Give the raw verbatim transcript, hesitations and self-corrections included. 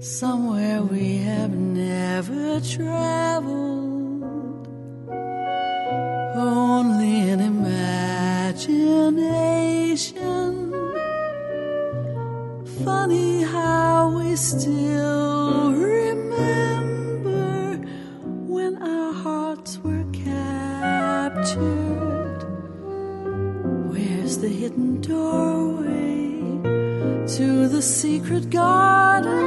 somewhere we have never traveled, only in imagination. Funny how we still remember when our hearts were captured. Where's the hidden doorway to the secret garden?